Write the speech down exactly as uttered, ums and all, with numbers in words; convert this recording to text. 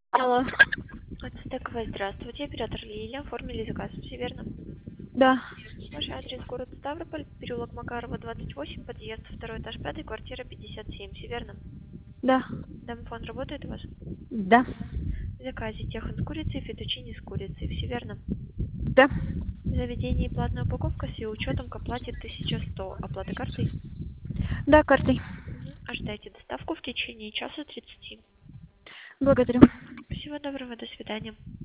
Алло. Ацтековая, здравствуйте. Оператор Лилия. Оформили заказ, все верно? Да. Ваш адрес город Ставрополь, переулок Макарова, двадцать восемь, подъезд, второй этаж, пятый, квартира пятьдесят семь, все верно? Да. Домофон работает у вас? Да. В заказе техан с курицей, фетучини с курицей, все верно? Да. В заведении платная упаковка с ее учетом к оплате тысяча сто. Оплата картой? Да, картой. Мгм. Ожидайте доставку в течение часа тридцати. Благодарю. Всего доброго, до свидания.